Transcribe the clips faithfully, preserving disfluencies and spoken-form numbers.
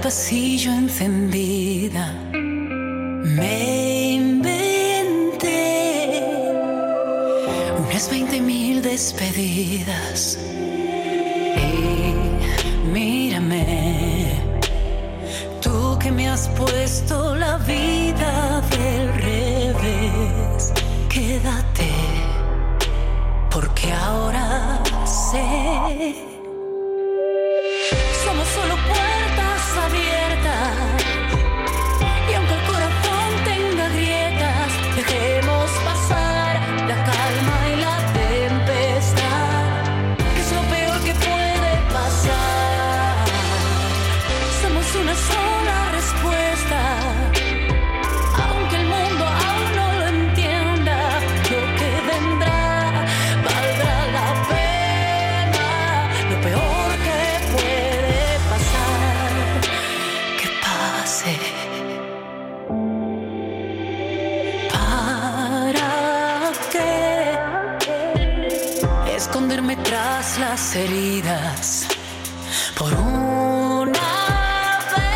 pasillo encendida. Me inventé unas veinte mil despedidas. Y mírame, tú que me has puesto la vida del revés. Quédate, porque ahora sé. Somos solo puertas abiertas. Y aunque el corazón tenga grietas, dejemos pasar la calma y la tempestad, que es lo peor que puede pasar. Somos una sola respuesta. Aunque el mundo aún no lo entienda, lo que vendrá valdrá la pena. Lo peor que puede pasar, que pase. Esconderme tras las heridas por una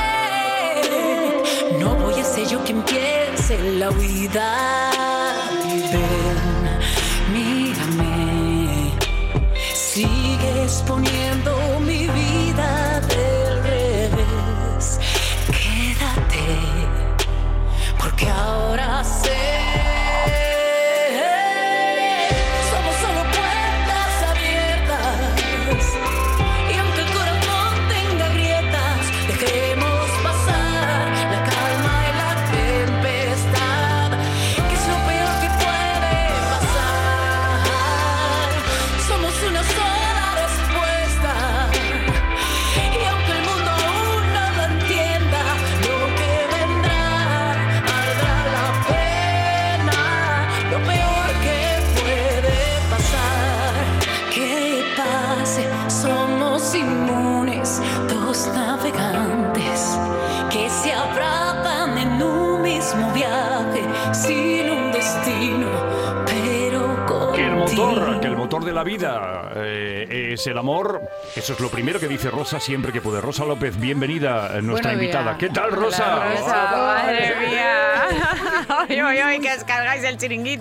vez. No voy a ser yo quien piense la huida. Ven, mírame, sigues poniendo mi vida del revés. Quédate, porque ahora sé. Inmunes, dos navegantes que se abrazan en un mismo viaje, sin un destino, pero contigo. Que el motor, que el motor de la vida eh, es el amor. Eso es lo primero que dice Rosa siempre que puede. Rosa López, bienvenida, nuestra Buenos invitada. días. ¿Qué tal, Rosa? Hola, Rosa, Oh, madre mía. Hoy, hoy, hoy, que descargáis el chiringuito.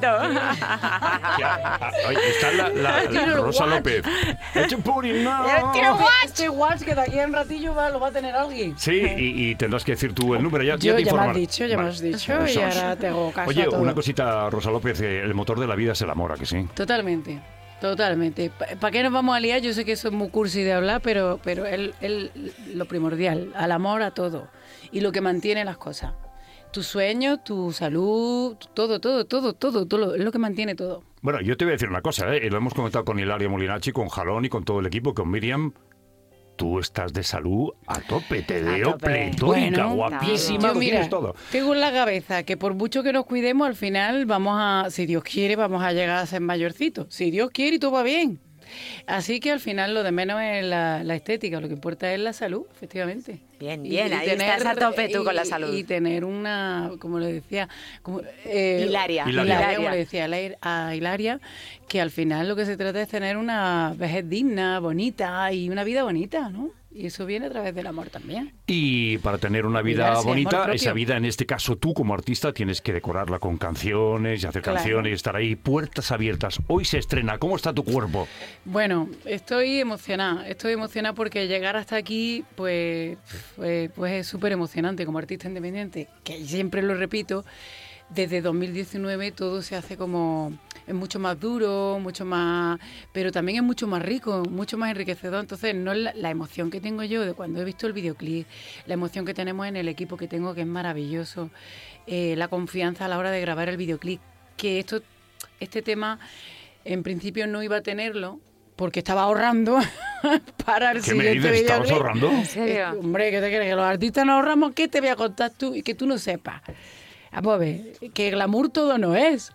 Ya, ahí está la, la, la Rosa López. It's a pudding now. Este watch que de aquí en ratillo va, lo va a tener alguien. Sí, y, y tendrás que decir tú el número. Ya, Yo ya te ya me has informaré. dicho, ya me has dicho, y ahora te hago caso Oye, a todo. una cosita, Rosa López, eh, el motor de la vida es el amor, ¿a que sí? Totalmente, totalmente. ¿Para qué nos vamos a liar? Yo sé que eso es muy cursi de hablar, pero, pero el, el, lo primordial, al amor a todo. Y lo que mantiene las cosas. Tus sueños, tu salud, todo, todo, todo, todo, todo, es lo que mantiene todo. Bueno, yo te voy a decir una cosa, ¿eh? Lo hemos comentado con Hilaria Molinacci, con Jalón y con todo el equipo, con Miriam. Tú estás de salud a tope, te veo tope. pletórica, Bueno, guapísima, yo, lo mira, tienes todo. tengo en la cabeza que por mucho que nos cuidemos, al final vamos a, si Dios quiere, vamos a llegar a ser mayorcitos. Si Dios quiere y todo va bien. Así que al final lo de menos es la, la estética, lo que importa es la salud, efectivamente. Bien, bien, ahí estás a tope tú y, con la salud. Y tener una, como le decía, como, eh, Hilaria. Hilaria. Hilaria, como le decía a Hilaria, que al final lo que se trata es tener una vejez digna, bonita y una vida bonita, ¿no? Y eso viene a través del amor también. Y para tener una vida Cuidarse, bonita, amor esa propio. vida, en este caso tú como artista, tienes que decorarla con canciones y hacer Claro. canciones y estar ahí, puertas abiertas. Hoy se estrena, ¿cómo está tu cuerpo? Bueno, estoy emocionada, estoy emocionada porque llegar hasta aquí, pues, pues, pues es súper emocionante como artista independiente, que siempre lo repito, desde dos mil diecinueve todo se hace como, es mucho más duro, mucho más, pero también es mucho más rico, mucho más enriquecedor. Entonces no es la, la emoción que tengo yo de cuando he visto el videoclip, la emoción que tenemos en el equipo que tengo, que es maravilloso, eh, la confianza a la hora de grabar el videoclip, que esto, este tema en principio no iba a tenerlo, porque estaba ahorrando para el ¿Qué me siguiente dices? ¿Estabas videoclip. ahorrando? ¿En serio? Eh, hombre, ¿qué te crees? Que los artistas no ahorramos. ¿Qué te voy a contar tú y que tú no sepas? Vamos a ver, que glamour todo no es.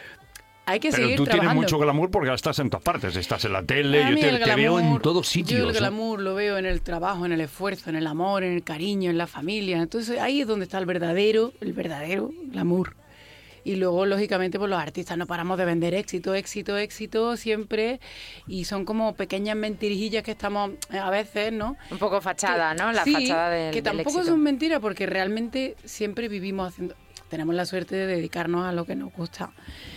Hay que Pero seguir tú trabajando. tienes mucho glamour porque estás en todas partes. Estás en la tele, A yo mí te, el te veo en glamour- todos sitios. Yo el ¿eh? glamour lo veo en el trabajo, en el esfuerzo, en el amor, en el cariño, en la familia. Entonces ahí es donde está el verdadero, el verdadero glamour. Y luego, lógicamente, pues los artistas no paramos de vender éxito, éxito, éxito siempre. Y son como pequeñas mentirijillas que estamos a veces, ¿no? Un poco fachada, ¿no? La sí, fachada del, que tampoco del éxito. son mentiras, porque realmente siempre vivimos haciendo... Tenemos la suerte de dedicarnos a lo que nos gusta.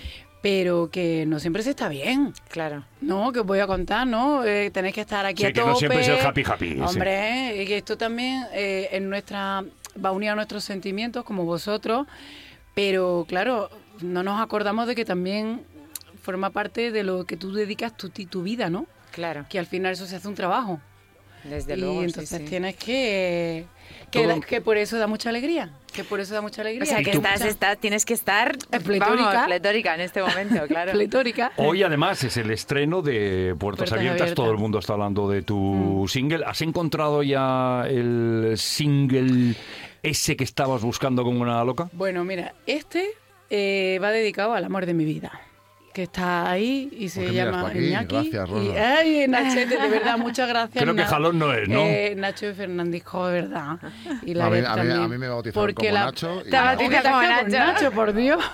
Pero que no siempre se está bien. Claro. No, que os voy a contar, ¿no? Eh, tenéis que estar aquí Sí, a que tope. no siempre es el happy happy. Hombre, sí. Y que esto también eh, en nuestra va unido a nuestros sentimientos, como vosotros. Pero, claro, no nos acordamos de que también forma parte de lo que tú dedicas tu, tu vida, ¿no? Claro. Que al final eso se hace un trabajo. Desde y luego, entonces sí, sí. tienes que... Que, la, que por eso da mucha alegría. Que por eso da mucha alegría. O sea, que estás, estás, tienes que estar pletórica. Vamos, pletórica en este momento, claro. Pletórica. Hoy, además, es el estreno de Puertas, Puertas Abiertas. Abiertas. Todo el mundo está hablando de tu Mm. single. ¿Has encontrado ya el single ese que estabas buscando como una loca? Bueno, mira, este eh, va dedicado al amor de mi vida, que está ahí y se Porque mira, llama está aquí. Iñaki. Gracias, Rosa. Y, ay, Nachete, de verdad, muchas gracias. Creo que Na- Jalón no es, ¿no? Eh, Nacho y Fernandisco, de verdad. Y la A mí- Red a mí- también. a mí me bautizaron Porque como la- Nacho y Te nada. bautizaron Como como Nacho. Nacho, por Dios.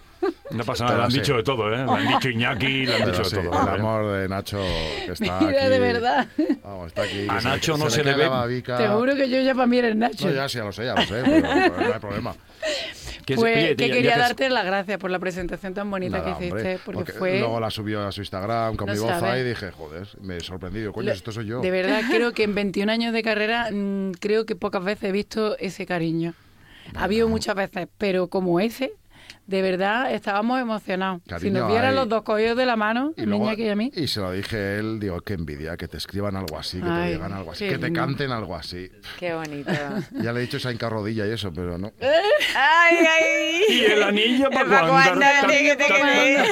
No pasa nada, le han Pero sí. dicho de todo, ¿eh? Le han dicho Iñaki, le han Pero dicho sí, de todo. el ¿eh? amor de Nacho que está Mira, aquí. de verdad. Vamos, está aquí. A que se Nacho le- no se le cae ve. la babica. Te juro que yo ya para mí eres Nacho. No, ya sí, ya lo sé, ya lo sé, pero, pero no hay problema. Que es- Pues oye, que ya- ya quería que has- darte las gracias por la presentación tan bonita Nada, que hiciste, hombre, porque, porque fue... luego la subió a su Instagram con No mi voz sabe. ahí y dije, joder, me sorprendí. Digo, coño, Lo- esto soy yo. De verdad, creo que en veintiún años de carrera mm, creo que pocas veces he visto ese cariño. Ha habido muchas veces, pero como ese, de verdad, estábamos emocionados. Si Cariño nos vieran hay. los dos cogidos de la mano, Y, luego, Iñaki y a mí. y se lo dije a él, digo, qué envidia, que te escriban algo así, que te Ay, digan algo así, qué que te lindo. canten algo así. Qué bonito. Ya le he dicho esa hincarrodilla y eso, pero no. ¡Ay, ay! ¿Y el anillo para ¿Para cuándo? cuándo? ¿Qué te crees?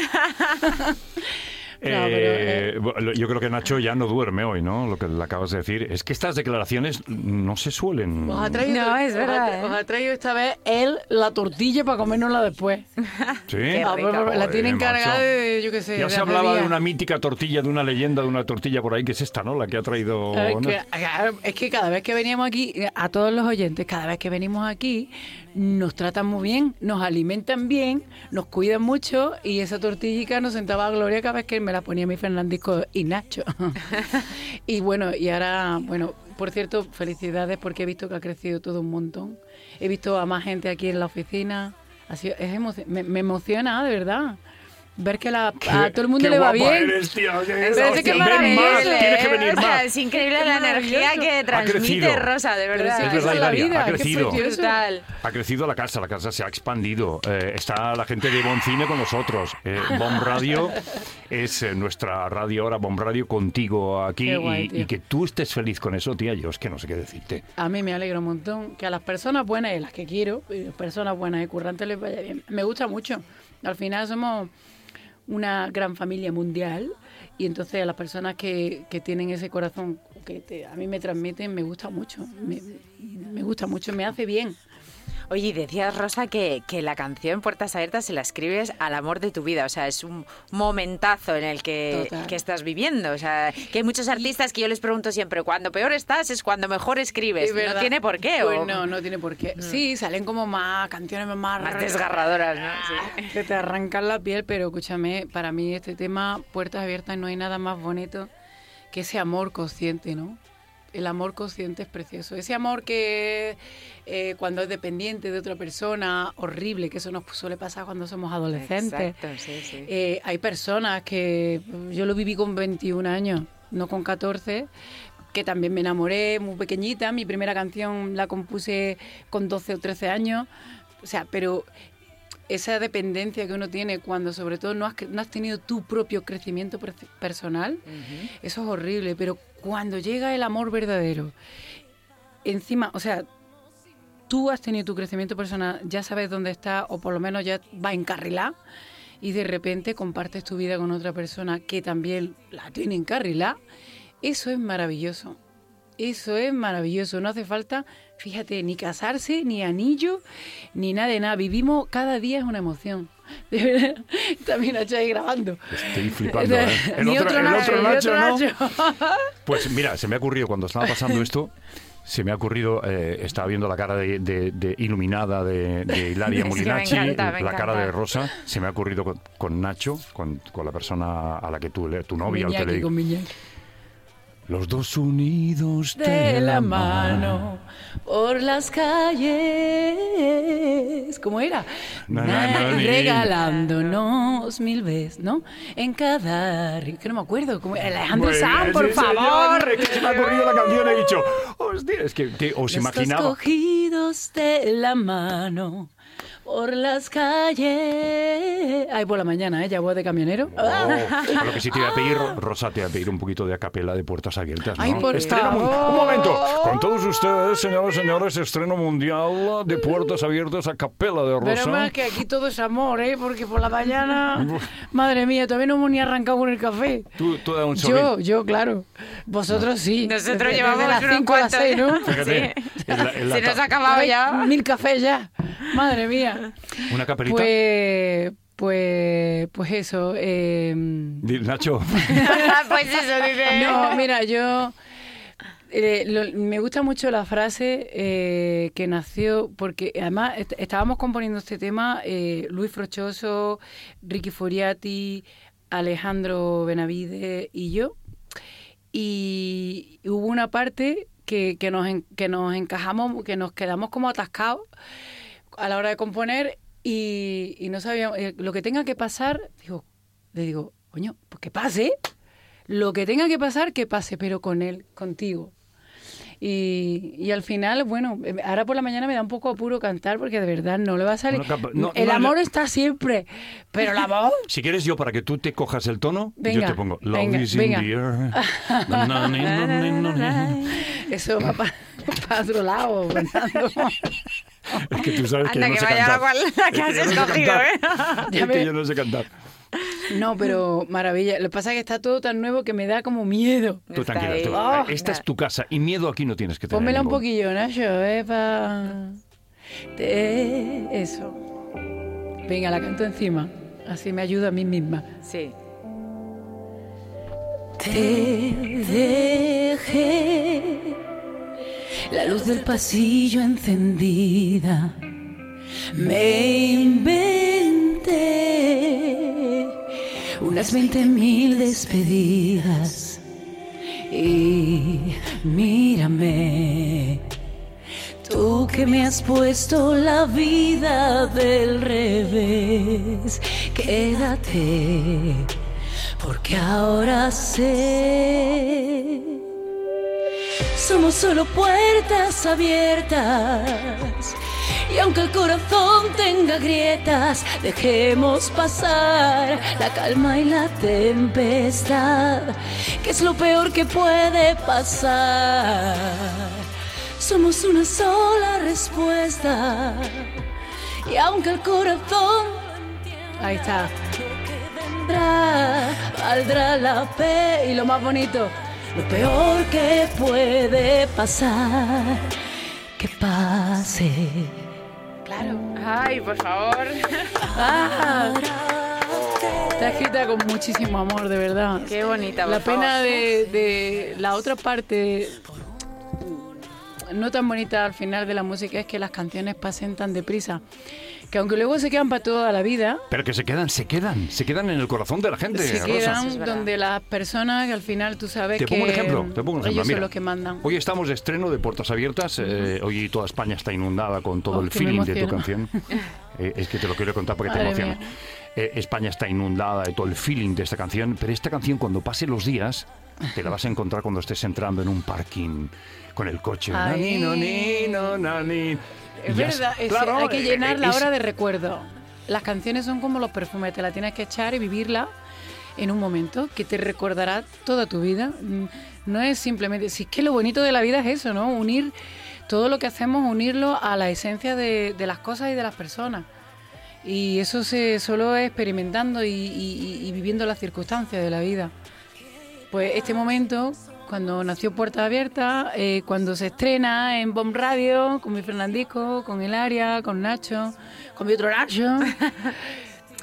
No, pero, Eh, bueno, yo creo que Nacho ya no duerme hoy, ¿no? Lo que le acabas de decir. Es que estas declaraciones no se suelen... Os ha traído, No, es os ha- verdad, ¿eh? os ha traído esta vez él la tortilla para comérnosla después. ¿Sí? Ah, pues, la Joder, tiene encargada macho. de, yo qué sé. Ya de se hace hablaba de días. una mítica tortilla, de una leyenda, de una tortilla por ahí, que es esta, ¿no? La que ha traído... Es ¿no? que, es que cada vez que veníamos aquí, a todos los oyentes, cada vez que venimos aquí, nos tratan muy bien, nos alimentan bien, nos cuidan mucho y esa tortillica nos sentaba a gloria cada vez que me la ponía mi Fernandisco y Nacho. Y bueno, y ahora, bueno, por cierto, felicidades porque he visto que ha crecido todo un montón. He visto a más gente aquí en la oficina. Ha sido, es emoci- me, me emociona, de verdad. Ver que la, a todo el mundo Qué le va guapa bien. eres, tío. Pero es que Ven maravilloso, más, ¿eh? tienes que venir O sea, más. es increíble la maravilloso. energía que transmite crecido. Rosa, de Pero verdad. sí, Es que verdad, esa es la Hilaria, vida, ha qué crecido. precioso. Brutal. Ha crecido la casa, la casa se ha expandido. Eh, está la gente de Bon Cine con nosotros. Eh, Bomb Radio es eh, nuestra radio ahora, Bomb Radio contigo aquí. Qué guay, y, tío. y que tú estés feliz con eso, tía, yo es que no sé qué decirte. A mí me alegra un montón que a las personas buenas y las que quiero, y las personas buenas y currantes les vaya bien. Me gusta mucho. Al final somos una gran familia mundial y entonces a las personas que, que tienen ese corazón que te- a mí me transmiten, me gusta mucho. Me, me gusta mucho, me hace bien. Oye, y decías, Rosa, que, que la canción Puertas Abiertas se la escribes al amor de tu vida. O sea, es un momentazo en el que, Total. que estás viviendo. O sea, que hay muchos artistas que yo les pregunto siempre, cuando peor estás es cuando mejor escribes. Es verdad. No tiene por qué. Pues o no, no tiene por qué. Sí, salen como más canciones más, Más desgarradoras, ¿no? Sí. que te arrancan la piel, pero escúchame, para mí este tema, Puertas Abiertas, no hay nada más bonito que ese amor consciente, ¿no? El amor consciente es precioso. Ese amor que eh, cuando es dependiente de otra persona, horrible, que eso nos suele pasar cuando somos adolescentes. Exacto, sí, sí. Eh, hay personas que, yo lo viví con veintiún años, no con catorce, que también me enamoré muy pequeñita. Mi primera canción la compuse con doce o trece años. O sea, pero esa dependencia que uno tiene cuando sobre todo no has, cre- no has tenido tu propio crecimiento per- personal, Ujú. eso es horrible. Pero cuando llega el amor verdadero, encima, o sea, tú has tenido tu crecimiento personal, ya sabes dónde está, o por lo menos ya va encarrilada, y de repente compartes tu vida con otra persona que también la tiene encarrilada, eso es maravilloso. Eso es maravilloso. No hace falta, fíjate, ni casarse, ni anillo, ni nada de nada. Vivimos, cada día es una emoción. De verdad. También Nacho ahí grabando. Estoy flipando, ¿eh? El Ni otro, otro el Nacho, otro ni Nacho, otro ¿no? Nacho. Pues mira, se me ha ocurrido cuando estaba pasando esto, Se me ha ocurrido, eh, estaba viendo la cara de, de, de iluminada de, de Hilaria Es que Molinacci, me encanta, me la cara encanta. de Rosa, se me ha ocurrido con, con Nacho, con, con la persona a la que tú, le- tu novia, al que le Miñaki, digo, con Miñaki. los dos unidos De la mano por las calles. ¿Cómo era? Na, na, na, ni. Regalándonos mil veces, ¿no? En cada ri- que no me acuerdo. ¿Cómo era? Alejandro Pues, Sanz, por sí, señor, favor. es que se me ha ocurrido la canción y he dicho, hostia, es que, que os Los imaginaba. dos cogidos de la mano por las calles. Ay, por la mañana, ¿eh? Ya voy de camionero. Oh, lo que sí te voy a pedir, Rosa, te voy a pedir un poquito de acapela de Puertas Abiertas, ¿no? Ay, por Estreno mun- favor. Un momento, con todos ustedes, señoras y señores, estreno mundial de Puertas Abiertas a capela de Rosa. Pero más que aquí todo es amor, ¿eh? Porque por la mañana, madre mía, todavía no hemos ni arrancado con el café. Tú, tú da un Yo, sorbito. yo, claro. Vosotros sí. Nosotros Desde- llevamos desde las unos cinco a las cuantos. seis, ¿no? Fíjate, en la- en la Se nos ta- ha acabado ya. Mil cafés ya. Madre mía. Una capelita. Pues, pues, pues eso. eh, Di- Nacho, Pues eso, dice. no, mira, yo eh, lo- me gusta mucho la frase eh, que nació, porque además est- estábamos componiendo este tema eh, Luis Frochoso, Ricky Foriati, Alejandro Benavides y yo. Y hubo una parte que, que, nos, en- que nos encajamos, que nos quedamos como atascados a la hora de componer y, y no sabíamos, eh, lo que tenga que pasar, digo, le digo, coño, pues que pase, lo que tenga que pasar, que pase, pero con él, contigo. Y, y al final, bueno, eh, ahora por la mañana me da un poco apuro cantar porque de verdad no le va a salir. Una capa- no, el no, amor no. está siempre, pero la voz... si quieres yo, para que tú te cojas el tono, Venga, yo te pongo Love venga, is in venga. the air. Na, na, ni, na, ni, na, ni. Eso va para otro lado, Fernando. Es que tú sabes que Anda, yo no que sé vaya cantar. la cual- la que Es has yo no sé escogido, cantar. ¿eh? Ya Es que ves. yo no sé cantar. No, pero maravilla. Lo que pasa es que está todo tan nuevo que me da como miedo. Tú Está tranquila. ahí. tú- Oh. esta es tu casa y miedo aquí no tienes que tener. Pónmela un ningún. poquillo, Nacho, eh, pa... Te- Eso. Venga, la canto encima. Así me ayuda a mí misma. Sí. Te dejé la luz del pasillo encendida. Me inventé unas veinte mil despedidas. Y mírame, tú que me has puesto la vida del revés. Quédate, porque ahora sé. Somos solo puertas abiertas. Y aunque el corazón tenga grietas, dejemos pasar la calma y la tempestad, que es lo peor que puede pasar. Somos una sola respuesta. Y aunque el corazón Ahí está. vendrá, valdrá la pena. Y lo más bonito, lo peor que puede pasar, que pase. Claro. Ay, por favor. Ah, está escrita con muchísimo amor, de verdad. Qué bonita, por La pena favor. de, de la otra parte, no tan bonita al final de la música, es que las canciones pasen tan deprisa. Que aunque luego se quedan para toda la vida, Pero que se quedan, se quedan, se quedan en el corazón de la gente. se Rosa. quedan es verdad. donde las personas que al final tú sabes Te que pongo un ejemplo, te pongo un ejemplo. ellos Mira, son los que mandan. Hoy estamos de estreno de Puertas Abiertas. eh, hoy toda España está inundada con todo Oh, el que me feeling de tu emociono. canción. Eh, es que te lo quiero contar porque te Madre emociona. mía. Eh, España está inundada de todo el feeling de esta canción, pero esta canción cuando pasen los días te la vas a encontrar cuando estés entrando en un parking con el coche. Ay. Nani, no, ni, no, nani. Es Y ya verdad, está. es- Claro, hay que eh, llenar la es- hora de recuerdo. Las canciones son como los perfumes, te la tienes que echar y vivirla en un momento que te recordará toda tu vida. Mm, No es simplemente, si es que lo bonito de la vida es eso, ¿no? Unir todo lo que hacemos, unirlo a la esencia de, de las cosas y de las personas. Y eso se solo es experimentando y, y- y viviendo las circunstancias de la vida. Pues este momento, cuando nació Puertas Abiertas, eh, cuando se estrena en Bomb Radio, con mi Fernandisco, con Hilaria, con Nacho, con mi otro Nacho,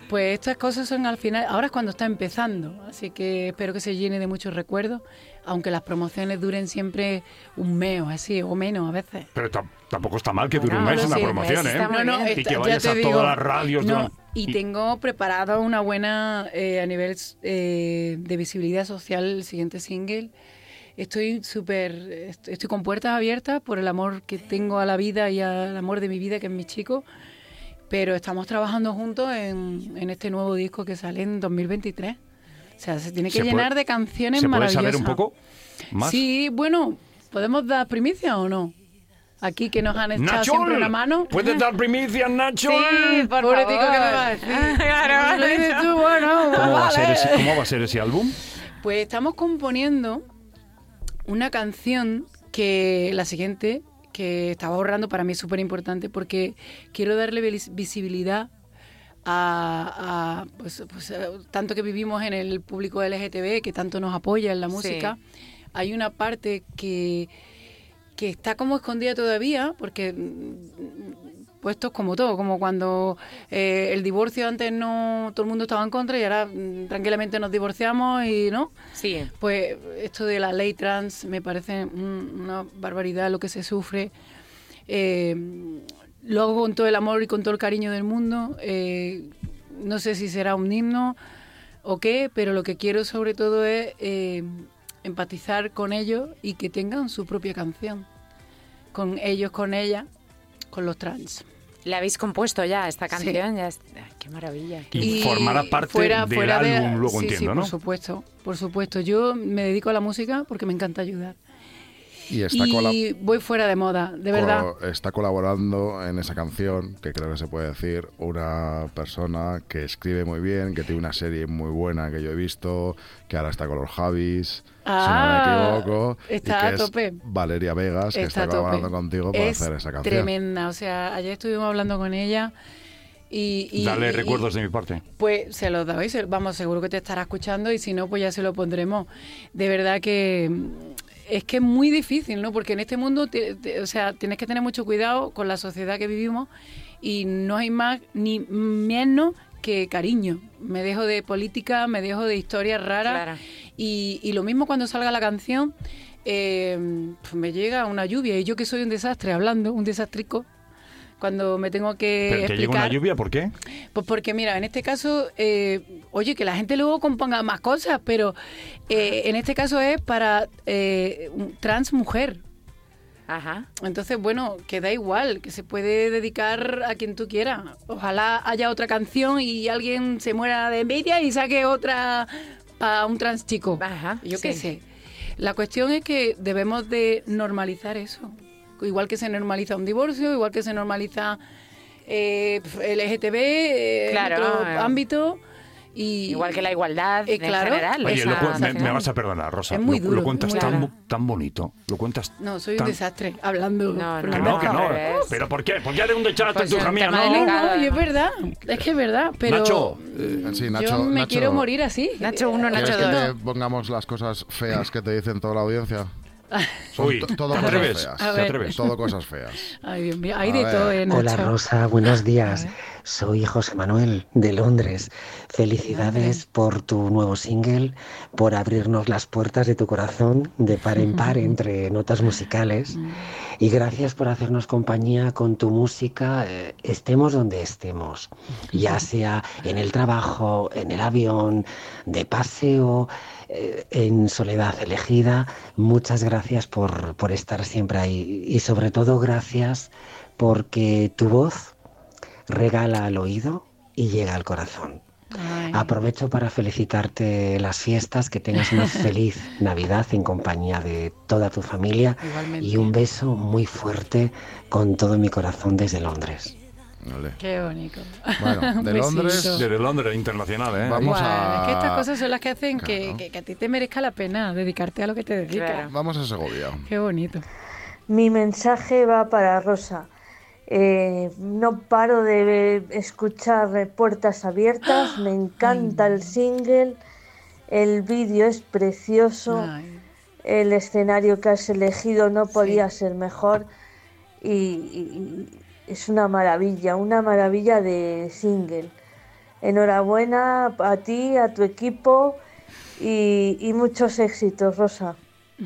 Pues estas cosas son al final, ahora es cuando está empezando, así que espero que se llene de muchos recuerdos, aunque las promociones duren siempre un mes o así, o menos a veces. Pero t- tampoco está mal que dure Bueno, un mes no una sé, promoción, mes ¿eh? está muy No, no, bien. Y esta- que ya vayas te a digo, todas las radios. no, durante- y tengo preparado una buena eh, a nivel eh, de visibilidad social el siguiente single. Estoy súper, est- estoy con puertas abiertas por el amor que tengo a la vida y al amor de mi vida, que es mi chico, pero estamos trabajando juntos en, en este nuevo disco que sale en dos mil veintitrés. O sea, se tiene que ¿Se llenar puede- de canciones ¿Se puede maravillosas. saber un poco más? Sí, bueno, ¿podemos dar primicia o no? Aquí que nos han echado ¡Nachol! siempre una mano. ¿Puedes dar primicias, Nacho? Sí, por Pobre favor. tico, ¿qué me vas a decir? Claro, Lo dices tú, bueno, pues ¿Cómo va, a ser vale. ese, ¿Cómo va a ser ese álbum? Pues estamos componiendo una canción que la siguiente, que estaba ahorrando, para mí es súper importante porque quiero darle vis- visibilidad a, a, pues, pues, a- tanto que vivimos en el público L G T B, que tanto nos apoya en la música. Hay una parte que, que está como escondida todavía, porque mm, puestos como todo, como cuando eh, el divorcio antes no todo el mundo estaba en contra y ahora mm, tranquilamente nos divorciamos y no. Sí. Pues esto de la ley trans me parece un- una barbaridad lo que se sufre. Eh, lo hago con todo el amor y con todo el cariño del mundo. Eh, no sé si será un himno o qué, pero lo que quiero sobre todo es eh, empatizar con ellos y que tengan su propia canción. Con ellos, con ella, con los trans. ¿La habéis compuesto ya, esta Sí. canción? Ya es- Ay, ¡Qué maravilla! Y formará parte del álbum luego, sí, entiendo, sí, ¿no? por supuesto, por supuesto. Yo me dedico a la música porque me encanta ayudar. Y está, Y cola- voy fuera de moda, de verdad. co- está colaborando en esa canción, que creo que se puede decir, una persona que escribe muy bien, que tiene una serie muy buena que yo he visto, que ahora está con los Javis, Ah, si no me equivoco. está y que a es tope. Valeria Vegas, que Está está a tope. colaborando contigo para Es hacer esa canción. tremenda, o sea, ayer estuvimos hablando con ella y... y- Dale y- recuerdos de mi parte. Pues se los dais, vamos, seguro que te estará escuchando y si no, pues ya se lo pondremos. De verdad que mm, es que es muy difícil, ¿no? Porque en este mundo, te- te- o sea, tienes que tener mucho cuidado con la sociedad que vivimos y no hay más ni menos que cariño. Me dejo de política, me dejo de historias raras Claro. y, y lo mismo cuando salga la canción, eh, pues me llega una lluvia y yo que soy un desastre hablando, un desastrico, cuando me tengo que ¿Pero te llega una explicar. lluvia? ¿Por qué? Pues porque, mira, en este caso, eh, oye, que la gente luego componga más cosas, pero eh, en este caso es para eh, un trans mujer. Ajá. Entonces, bueno, que da igual, que se puede dedicar a quien tú quieras. Ojalá haya otra canción y alguien se muera de envidia y saque otra para un trans chico. Ajá, Yo sí. qué sé. La cuestión es que debemos de normalizar eso. Igual que se normaliza un divorcio, igual que se normaliza eh, L G T B, eh, Claro, en otro eh. ámbito. Y, Igual que la igualdad Eh, en claro. general. Oye, esa- lo cu- me, esa- me vas a perdonar, Rosa. Es muy lo, duro, lo cuentas muy tan, duro. bu- tan bonito. Lo cuentas No, soy un tan- desastre hablando. No, por no, la Que no, que boca. no. pero es- ¿Pero por qué? ¿Por qué haré un dechaste Pues tu es hija un mía? tema No. No, delicado. no, y es verdad, es que es verdad, pero Nacho, eh, sí, Nacho, yo me Nacho, quiero morir así. Nacho uno, ¿quieres Nacho que dos. te pongamos las cosas feas que te dicen toda la audiencia? Son Uy, to- ¿te todo cosas atreves? feas. A ¿Te ver. atreves? Todo cosas feas. Ay, Dios mío, hay A de ver. todo, ¿eh, Nacho? Hola Rosa, buenos días. Soy José Manuel de Londres. Felicidades por tu nuevo single, por abrirnos las puertas de tu corazón de par en par entre notas musicales. Y gracias por hacernos compañía con tu música, eh, estemos donde estemos. Ya sea en el trabajo, en el avión, de paseo, eh, en soledad elegida. Muchas gracias por, por estar siempre ahí. Y sobre todo gracias porque tu voz regala al oído y llega al corazón. Ay. Aprovecho para felicitarte las fiestas, que tengas una feliz Navidad en compañía de toda tu familia Igualmente. y un beso muy fuerte con todo mi corazón desde Londres. Vale. Qué bonito. Bueno, Un de besito. Londres- Desde Londres, internacional, ¿eh? Vamos Guau, a- Es que estas cosas son las que hacen que, Claro. que- que a ti te merezca la pena dedicarte a lo que te dedicas. Claro. Vamos a Segovia. Qué bonito. Mi mensaje va para Rosa. Eh, no paro de escuchar eh, Puertas Abiertas, me encanta el single, el vídeo es precioso, Ay. el escenario que has elegido no podía ser mejor y, y- y es una maravilla, una maravilla de single. enhorabuena a ti, a tu equipo y, y muchos éxitos, Rosa.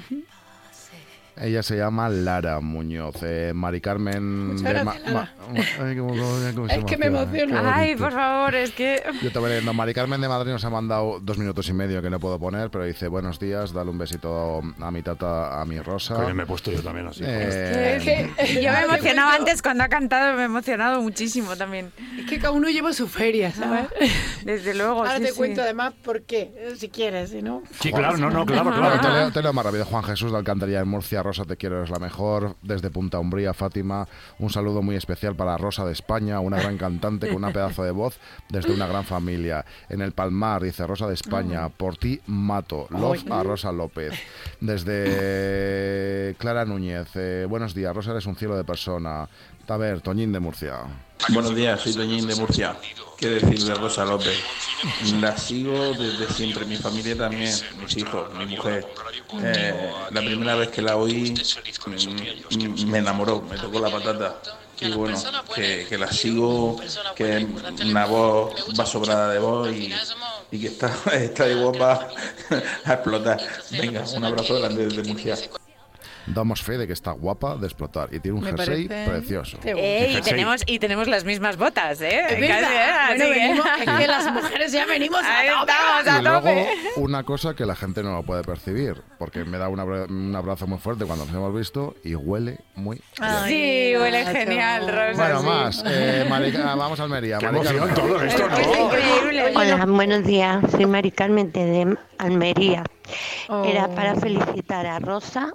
Ella se llama Lara Muñoz. Eh, Mari Carmen... Muchas de gracias, Ma- Lara. Ma- Ay, cómo- cómo- cómo se Es que me emociona. emociona. Qué Ay, bonito. por favor, es que... Yo te voy leyendo. Mari Carmen de Madrid nos ha mandado dos minutos y medio que no puedo poner, pero dice, buenos días, dale un besito a mi tata, a mi Rosa. Coño, me he puesto yo también así. Eh, Es que, Yo me he Te emocionado cuento- antes cuando ha cantado, me he emocionado muchísimo también. Es que cada uno lleva su feria, ¿sabes? Desde luego, Ahora sí, te sí. cuento además por qué, eh, si quieres, si no. Sí, claro, no, no, claro, Bueno, claro. te leo, te leo más rápido. Juan Jesús de Alcantarilla en Murcia. Rosa, te quiero, eres la mejor. Desde Punta Umbría, Fátima, un saludo muy especial para Rosa de España, una gran cantante con una pedazo de voz desde una gran familia. En el Palmar, dice Rosa de España, por ti mato. Love a Rosa López. Desde Clara Núñez, eh, buenos días, Rosa, eres un cielo de persona. A ver, Toñín de Murcia. Buenos días, soy Toñín de Murcia. ¿Qué decir de Rosa López? La sigo desde siempre, mi familia también, mis hijos, mi mujer. Eh, la primera vez que la oí mm, me enamoró, me tocó la patata. Y bueno, que, que la sigo, que una voz va sobrada de voz y, y que está, está de guapa a explotar. Venga, un abrazo grande desde Murcia. Damos fe de que está guapa de explotar y tiene un Me jersey parece- precioso. Qué bueno. Eh, y, Jersey. tenemos, y tenemos las mismas botas, ¿eh? Es verdad. Casi, ¿eh? Bueno, Así que- venimos- es que las mujeres ya venimos a Ahí tope. estamos, a Y luego, tope. una cosa que la gente no lo puede percibir, porque me da un abra- un abrazo muy fuerte cuando nos hemos visto y huele muy bien. Sí, huele Nacho. genial, Rosa. Bueno, sí. más. Eh, Mari- ah, vamos a Almería. Qué Mari emoción Carmen. todo esto, Es ¿no? increíble. Hola, buenos días. Soy Mari Carmen de Almería. Oh. Era para felicitar a Rosa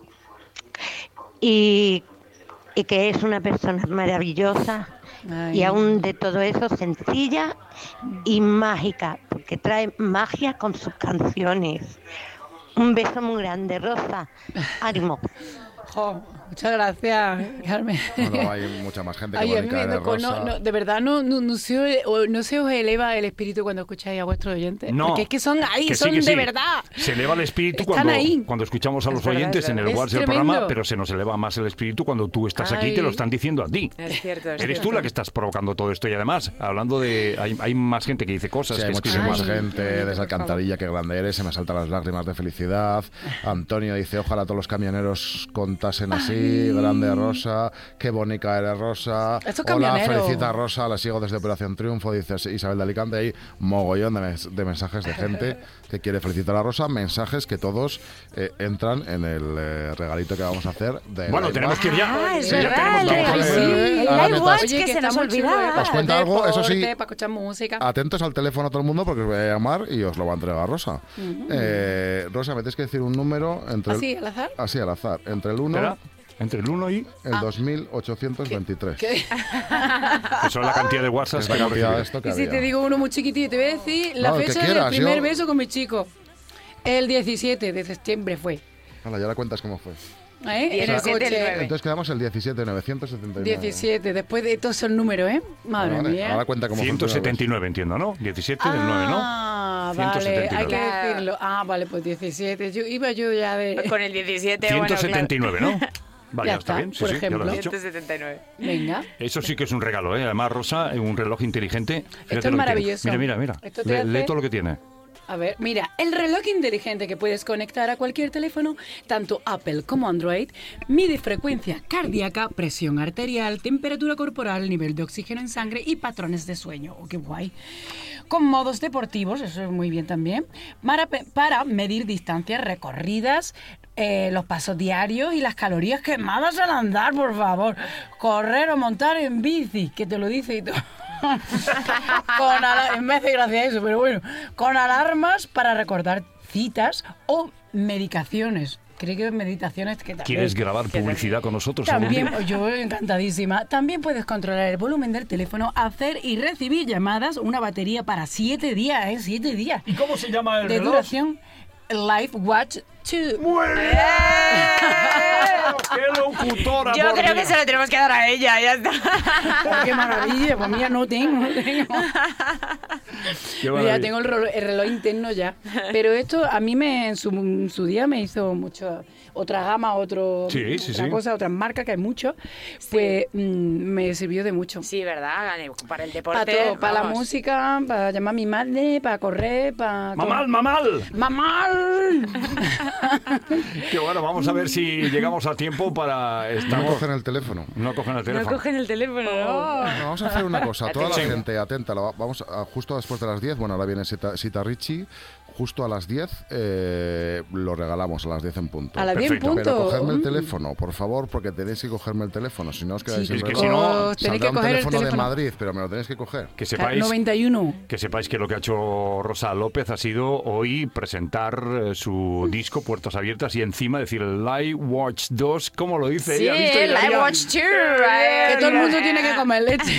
y, y que es una persona maravillosa Ay. y aún de todo eso sencilla y mágica, porque trae magia con sus canciones. Un beso muy grande, Rosa. Ánimo. Jo, muchas gracias, Carmen. Bueno, hay mucha más gente que Ay, a mí Mónica me- de no, Rosa. no, no, de verdad no, no, no, se, o- no se os eleva el espíritu cuando escucháis a vuestros oyentes. No. Porque es que son ahí, Que sí, son que de sí. verdad. Se eleva el espíritu Están cuando, ahí. cuando escuchamos a los Es verdad, oyentes es en el verdad. WhatsApp Es del programa, tremendo. pero se nos eleva más el espíritu cuando tú estás aquí y te Ay. lo están diciendo a ti. Es cierto, es Eres cierto. tú la que estás provocando todo esto y además, hablando de... Hay, hay más gente que dice cosas, Sí, que hay escribe muchísima más. gente desde Alcantarilla, que grande eres, se me saltan las lágrimas de felicidad. Antonio dice, ojalá todos los camioneros contasen así, grande Rosa, qué bonita eres Rosa. Estos Hola, camioneros. felicita a Rosa, la sigo desde Operación Triunfo, dice Isabel de Alicante. Hay mogollón de, mes- de mensajes de gente que quiere felicitar a Rosa, mensajes que todos eh, entran en el eh, regalito que vamos a hacer. De Bueno, Live tenemos Watch. que ir ya. Ah, es Sí, ya verdad, el tenemos- vamos a regalo. ver. Sí, el Ahora Live mientras- Watch que se está nos muy chulo, ¿eh? olvidaba. Para Os cuento hacer algo, eso sí. deporte, para escuchar música. Atentos al teléfono todo el mundo porque os voy a llamar y os lo va a entregar Rosa. Eh, Rosa, me tienes que decir un número entre ¿Así, el, al azar? así al azar, entre el uno Espera, entre el uno y... el dos mil ochocientos veintitrés. ¿Qué? Eso es la cantidad de WhatsApp Es que la hemos cantidad de recibido. esto que Y si había. te digo uno muy chiquitito, te voy a decir la No, el que fecha quieras, del primer yo- beso con mi chico. El diecisiete de septiembre fue. Hala, ya la cuentas cómo fue. ¿Eh? En el diecisiete, el coche. nueve. Entonces quedamos el diecisiete, novecientos setenta y nueve. diecisiete, después de todos esos números, ¿eh? Madre Vale, mía. ahora cuenta cómo fue el ciento primer setenta y nueve, entiendo, ¿no? diecisiete del nueve, ¿no? Ah, vale, ciento setenta y hay que nueve. decirlo. Ah, vale, pues diecisiete. Yo iba yo ya de... Con el diecisiete, ciento bueno, setenta y nueve, claro. ¿no? Vale, Ya ya está está, bien. Sí, por sí, ya lo has ejemplo. dicho. ciento setenta y nueve. Venga. Eso sí que es un regalo, ¿eh? Además, Rosa, un reloj inteligente. Fíjate es lo que tiene. maravilloso. Mira, mira, mira. Esto te Le- hace- Lee todo lo que tiene. A ver, mira, el reloj inteligente que puedes conectar a cualquier teléfono, tanto Apple como Android, mide frecuencia cardíaca, presión arterial, temperatura corporal, nivel de oxígeno en sangre y patrones de sueño. Oh, qué guay. Con modos deportivos, eso es muy bien también, para, para medir distancias recorridas, eh, los pasos diarios y las calorías quemadas al andar, por favor. Correr o montar en bici, que te lo dice y todo. Con ala- me hace gracia eso, pero bueno, con alarmas para recordar citas o medicaciones. Creo que meditaciones que también... ¿Quieres grabar publicidad con nosotros algún También, día? yo encantadísima. También puedes controlar el volumen del teléfono, hacer y recibir llamadas, una batería para siete días, ¿eh? Siete días ¿Y cómo se llama el de reloj? duración. Life Watch Two. ¡Muy bien! ¡Qué locutora! Yo por creo Dios! que se lo tenemos que dar a ella, ya está. Oh, ¡Qué maravilla! Pues mira, no tengo, no tengo. Qué Ya maravilla. tengo el reloj, el reloj interno ya. Pero esto a mí me en su, en su día me hizo mucho. Otra gama, otro, Sí, sí, otra sí. cosa, otras marcas, que hay mucho. Pues mm, me sirvió de mucho. Sí, ¿verdad? Para el Para deporte. todo, para la vamos. música, para llamar a mi madre, para correr, para... ¡Mamal, mamal! ¡Mamal! Qué bueno, vamos a ver si llegamos a tiempo para... No Estamos... cogen el teléfono. No cogen el No teléfono. cogen el teléfono, no. No, vamos a hacer una cosa. Toda la Sí. gente atenta. la va- Vamos a, justo después de las diez. Bueno, ahora viene Sita, Sita Ricci. Justo a las diez eh, lo regalamos, a las diez en punto. A las diez en Perfecto. punto. Pero cogedme el Mm. teléfono, por favor, porque tenéis que cogerme el teléfono. Si no os quedáis Sí, sin es que reloj. si no, os tenéis Saldrá que un coger el teléfono de teléfono. Madrid, pero me lo tenéis que coger. Que sepáis... noventa y uno. Que sepáis que lo que ha hecho Rosa López ha sido hoy presentar eh, su disco Puertas Abiertas y encima decir Live Watch dos, ¿cómo lo dice Sí, ella? ¿Viste? Live Ella- Watch two. Que todo el mundo tiene que comer leche.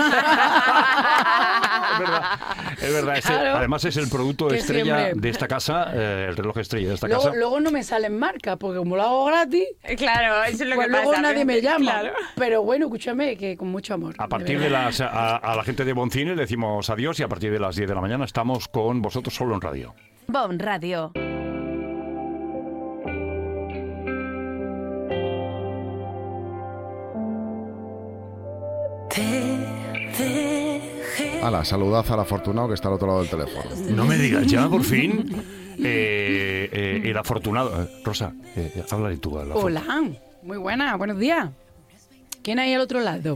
Es verdad, es verdad. es el- Claro. además es el producto Que estrella siempre. de esta casa, eh, el reloj estrella de esta Luego, casa. luego no me salen marcas, porque como lo hago gratis, Claro, eso es lo pues que luego pasa. nadie me llama. Claro. Pero bueno, escúchame, que con mucho amor. A partir de verdad. las a, a la gente de Boncine le decimos adiós y a partir de las diez de la mañana estamos con vosotros solo en radio. Bon Radio. Te dejé. Hala, saludad al afortunado que está al otro lado del teléfono. No me digas ya, por fin. Eh, eh, el afortunado. eh, Rosa, eh, háblale tú al afortunado. Hola, muy buena, buenos días. ¿Quién hay al otro lado?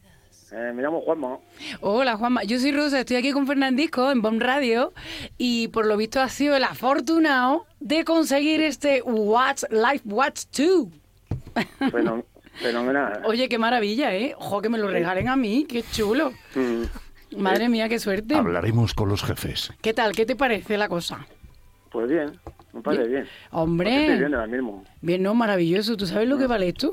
Eh, me llamo Juanma. Hola, Juanma. Yo soy Rosa, estoy aquí con Fernandisco en Bon Radio y por lo visto has sido el afortunado de conseguir este Watch Life Watch dos. Fenom- fenomenal. Oye, qué maravilla, ¿eh? Ojo, que me lo regalen a mí, qué chulo. Mm, Madre mía, qué suerte. Hablaremos con los jefes. ¿Qué tal? ¿Qué te parece la cosa? Pues bien, me parece bien. Hombre. Pues estoy bien ahora mismo. Bien, no, maravilloso. ¿Tú sabes lo que vale esto?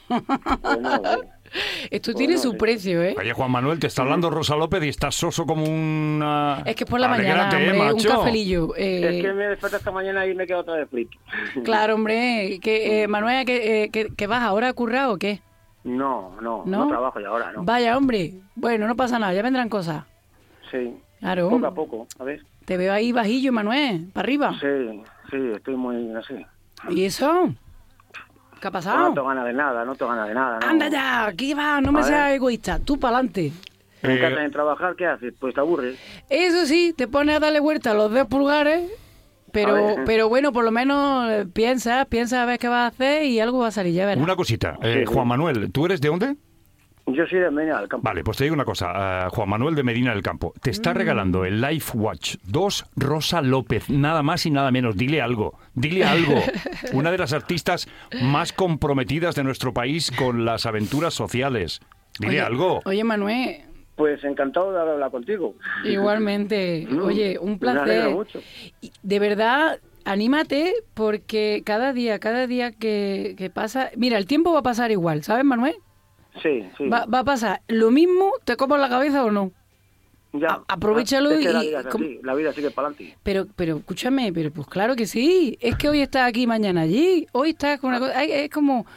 Pues no, eh. Esto Pues tiene no, su sí. precio, ¿eh? Oye, Juan Manuel, te está hablando Rosa López y estás soso como una... Es que es por la mañana, Alégrate, hombre, un macho. cafelillo. eh, Es que me desperté esta mañana y me quedo otra vez frito. Claro, hombre. Que, eh, Manuel, ¿que, eh, que, que vas ahora a currar o qué? No, no, ¿No? no, trabajo ya ahora, ¿no? Vaya, hombre. Bueno, no pasa nada, ya vendrán cosas. Sí, Claro. poco a poco, a ver. Te veo ahí bajillo, Manuel, para arriba. Sí, sí, estoy muy así. ¿Y eso? ¿Qué ha No pasado? tengo ganas de nada, no tengo ganas de nada. No. Anda ya, aquí va, no me A seas ver. egoísta. Tú para adelante. En Eh, casa de trabajar, ¿qué haces? Pues te aburres. Eso sí, te pones a darle vuelta a los dos pulgares, A pero, ver. pero bueno, por lo menos eh, piensa, piensa a ver qué vas a hacer y algo va a salir, ya verás. Una cosita. Eh, Sí, sí. Juan Manuel, ¿tú eres de dónde? Yo soy de Medina del Campo. Vale, pues te digo una cosa. eh, Juan Manuel de Medina del Campo. Te está Mm. regalando el Life Watch dos Rosa López. Nada más y nada menos. Dile algo. Dile algo. Una de las artistas más comprometidas de nuestro país con las aventuras sociales. Dile Oye, algo. Oye, Manuel, Pues encantado de hablar contigo. igualmente. Mm, Oye, un me alegro placer. mucho. Y de verdad, anímate porque cada día, cada día que, que pasa... Mira, el tiempo va a pasar igual, ¿sabes, Manuel? Sí, sí. Va, va a pasar lo mismo, te copas la cabeza o no. Ya. a- aprovechalo Es que la y- vida es com- así, la vida sigue para adelante. Pero, pero escúchame, pero pues claro que sí. Es que hoy estás aquí, mañana allí. Hoy estás con una cosa... ay, Es como...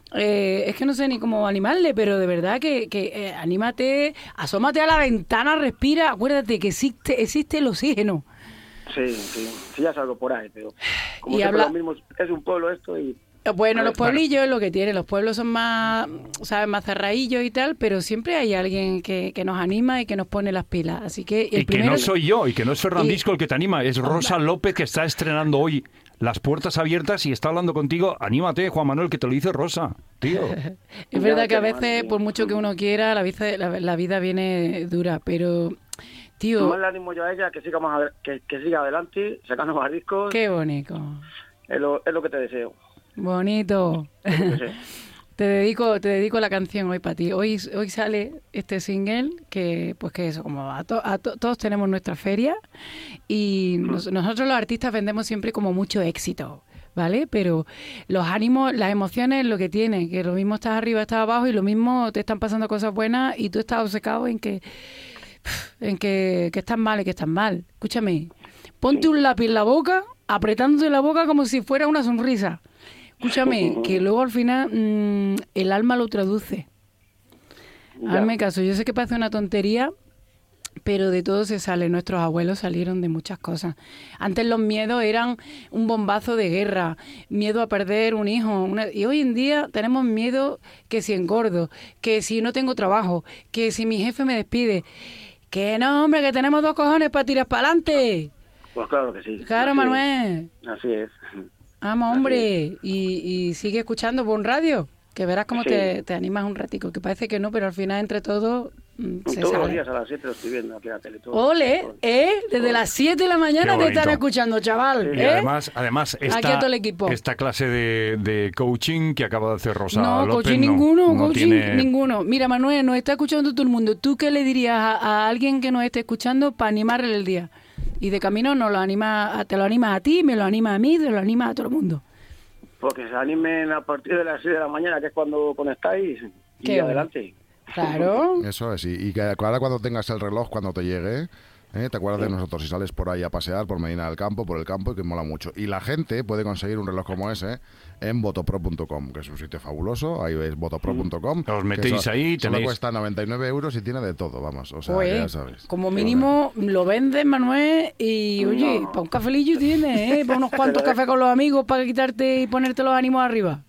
eh, es que no sé ni cómo animarle, pero de verdad que, que eh, anímate, asómate a la ventana, respira. Acuérdate que existe, existe el oxígeno. Sí, sí, sí, ya salgo por ahí, pero como Y siempre habla- lo mismo, es un pueblo esto y... Bueno, los Claro. pueblillos es lo que tienen. Los pueblos son más, ¿sabes? Más cerradillos y tal, pero siempre hay alguien que, que nos anima y que nos pone las pilas. Así que el Y que primero... no soy yo, y que no es Fernandisco el que te anima, es Rosa López que está estrenando hoy Las Puertas Abiertas y está hablando contigo. Anímate, Juan Manuel, que te lo dice Rosa, tío. Es verdad Ya, que a qué veces, mal, por mucho que uno quiera, la vida, la, la vida viene dura, pero, tío, Más le animo yo a ella que siga, más ade- que, que siga adelante, sacando más discos, qué bonito, es lo, es lo que te deseo. bonito. es lo que sé. Te dedico, te dedico la canción hoy para ti. Hoy, hoy sale este single que, pues que eso, como a, to- a to- todos tenemos nuestra feria y nos- nosotros los artistas vendemos siempre como mucho éxito, ¿vale? Pero los ánimos, las emociones, lo que tiene, que lo mismo estás arriba, estás abajo y lo mismo te están pasando cosas buenas y tú estás obcecado en que, en que, que estás mal y que estás mal. Escúchame, ponte un lápiz en la boca, apretándote la boca como si fuera una sonrisa. Escúchame, que luego al final mmm, el alma lo traduce. Hazme caso, yo sé que parece una tontería, pero de todo se sale. Nuestros abuelos salieron de muchas cosas. Antes los miedos eran un bombazo de guerra, miedo a perder un hijo. Una... Y hoy en día tenemos miedo que si engordo, que si no tengo trabajo, que si mi jefe me despide. Que no, hombre, que tenemos dos cojones para tirar para adelante. Pues claro que sí. Claro, Así Manuel. es. Así es. Vamos, hombre. Y, y sigue escuchando Bon Radio, que verás cómo Sí. te, te animas un ratico, que parece que no, pero al final entre todos mm, se Todos sale. los días a las siete lo estoy viendo aquí en la tele. todo. Ole, ¿eh? Desde las siete de la mañana Qué te están bonito. escuchando, chaval. Y ¿eh? además, además Aquí a esta, todo el equipo. esta clase de, de coaching que acaba de hacer Rosa No, López coaching no, ninguno, no coaching tiene... ninguno. Mira, Manuel, nos está escuchando todo el mundo. ¿Tú qué le dirías a, a alguien que nos esté escuchando para animarle el día? Y de camino nos lo anima, te lo anima a ti, me lo anima a mí, te lo anima a todo el mundo. Porque se animen a partir de las seis de la mañana, que es cuando conectáis, y Qué adelante. Claro. Eso es, y, y que ahora cuando tengas el reloj, cuando te llegue, ¿eh? te acuerdas de nosotros y sales por ahí a pasear por Medina del Campo, por el campo, que mola mucho. Y la gente puede conseguir un reloj como ese en votopro punto com, que es un sitio fabuloso. Ahí veis votopro punto com. Os metéis que ahí, solo tenéis- cuesta noventa y nueve euros y tiene de todo, vamos. O sea, Pues, que ya sabes. como mínimo lo vendes, Manuel, y oye, para un cafelillo tienes, ¿eh? Para unos cuantos cafés con los amigos para quitarte y ponerte los ánimos arriba.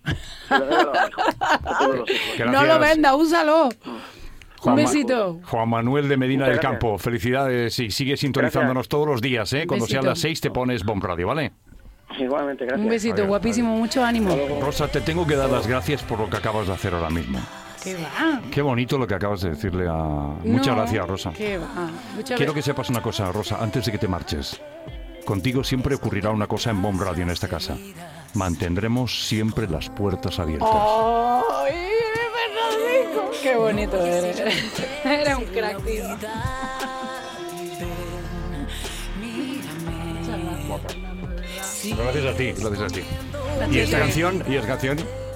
No lo Gracias. vendas, úsalo. Un Juan Ma- besito. Juan Manuel de Medina Muchas del gracias. Campo, felicidades y sigue sintonizándonos todos los días, ¿eh? Cuando sean Besito. las seis te pones Bon Radio, ¿vale? Igualmente, gracias. Un besito, Adiós, guapísimo, mucho ánimo. Rosa, te tengo que dar las gracias por lo que acabas de hacer ahora mismo. ¿Qué va? Qué bonito lo que acabas de decirle a... Muchas No, gracias, Rosa. ¿Qué va? Muchas Quiero que veces- sepas una cosa, Rosa, antes de que te marches. Contigo siempre ocurrirá una cosa en Bon Radio en esta casa. Mantendremos siempre las puertas abiertas. ¡Ay, Fernandico! ¡Qué bonito eres! Eres un crack, tío. Gracias a ti, gracias a ti. Y esta canción, y esta canción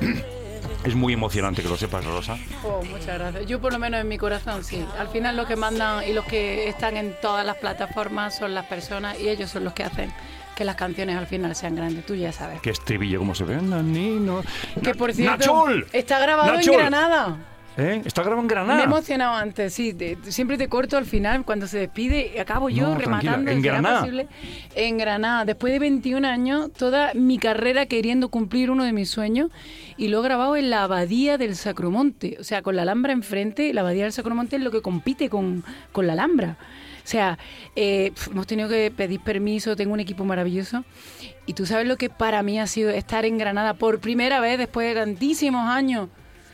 es muy emocionante, que lo sepas, Rosa. Oh, muchas gracias. Yo por lo menos en mi corazón sí. Al final los que mandan y los que están en todas las plataformas son las personas y ellos son los que hacen que las canciones al final sean grandes. Tú ya sabes. Qué estribillo, cómo se ve. Nanino. Que por cierto, ¡Nachol! está grabado ¡Nachol! en Granada. ¿Eh? Está grabado en Me he Granada. emocionado antes, sí. te- siempre te corto al final cuando se despide y acabo yo No, tranquila. rematando. ¿En ¿será Granada? posible? En Granada. Después de veintiún años, toda mi carrera queriendo cumplir uno de mis sueños y lo he grabado en la Abadía del Sacromonte. O sea, con la Alhambra enfrente, la Abadía del Sacromonte es lo que compite con, con la Alhambra. O sea, eh, pf, hemos tenido que pedir permiso, tengo un equipo maravilloso. Y tú sabes lo que para mí ha sido estar en Granada por primera vez después de tantísimos años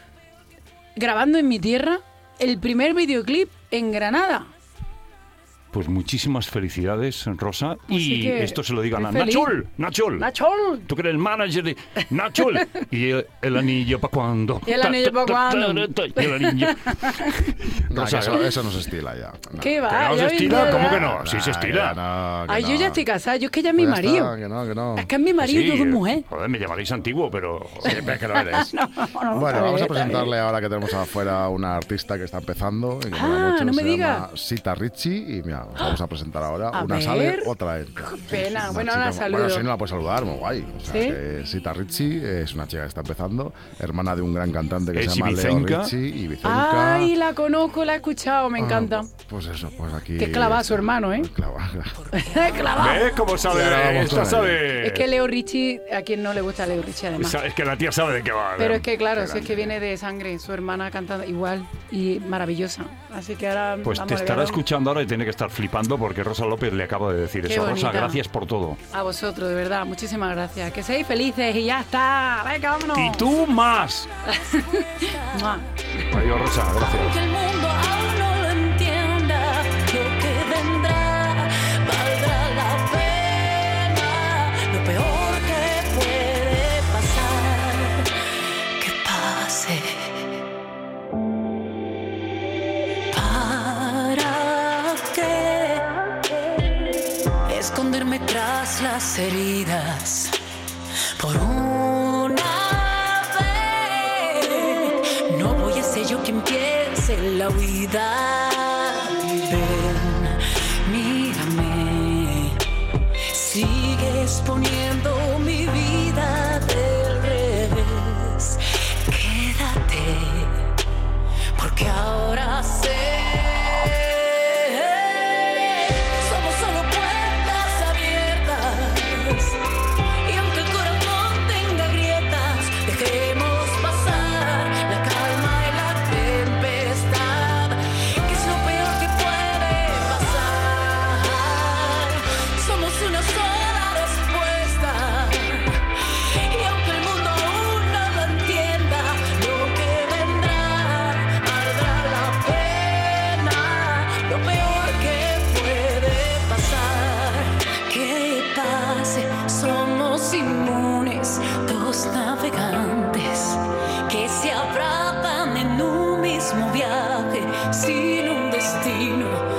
grabando en mi tierra el primer videoclip en Granada. Pues muchísimas felicidades, Rosa. Así Y que esto se lo digan a estoy feliz. Nachol. Nachol. ¡Nachol! Tú que eres el manager de Nachol. ¿Y el, el anillo para cuándo? ¿Y el anillo pa' cuándo? ¿Y el anillo? No, Rosa, que eso, eso no se estila ya. No. ¿Qué va? ¿Que no se Ya estila? ves, ¿Cómo ¿verdad? que no? Sí se Nah, estila. que no, que Ay, yo no. ya estoy casada, yo es que ya es mi Pues ya marido. está, que no, que no. Es que es mi marido, yo soy mujer. Joder, me llamaréis antiguo, pero... Siempre que lo eres. No, no, Bueno, está vamos bien, a está presentarle ahora que tenemos afuera una artista que está empezando. Y que Ah, mola mucho, no me se diga. llama Sita Ricci. Y mira, os vamos a presentar ahora. A una ver. sale, otra entra. pena. Una Bueno, chica- ahora saludo. Bueno, sí, no la puedes saludar, muy guay. O sea, ¿Sí? que Sita Ricci es una chica que está empezando, hermana de un gran cantante que Es se llama Leo ibicenca. Ricci. Ibicenca. Ay, la conozco, la he escuchado, me Ah, encanta. Pues eso, pues aquí. Que clava a su hermano, ¿eh? Clava, Clavado. ¿Ves cómo sabe? Y ahora vamos Esta con sabe... Es que Leo Richie, a quien no le gusta Leo Richie además. Es que la tía sabe de qué va. Pero es que claro, si es grande. que viene de sangre, su hermana canta igual y maravillosa. Así que ahora Pues vamos te a estará ver. escuchando ahora y tiene que estar flipando porque Rosa López le acaba de decir Qué eso. bonita. Rosa, gracias por todo. A vosotros, de verdad, muchísimas gracias. Que seáis felices y ya está. Venga, vámonos. Y tú más. Mua. Adiós, Rosa, gracias. Aunque el mundo aún no lo entienda, lo que vendrá valdrá la pena. Lo peor que puede pasar, que pase. ¿Para qué esconderme tras las heridas? Por una vez no voy a ser yo quien empiece la huida. Ven, mírame, sigues poniendo dos inmunes, dos navegantes que se abrazan en un mismo viaje sin un destino.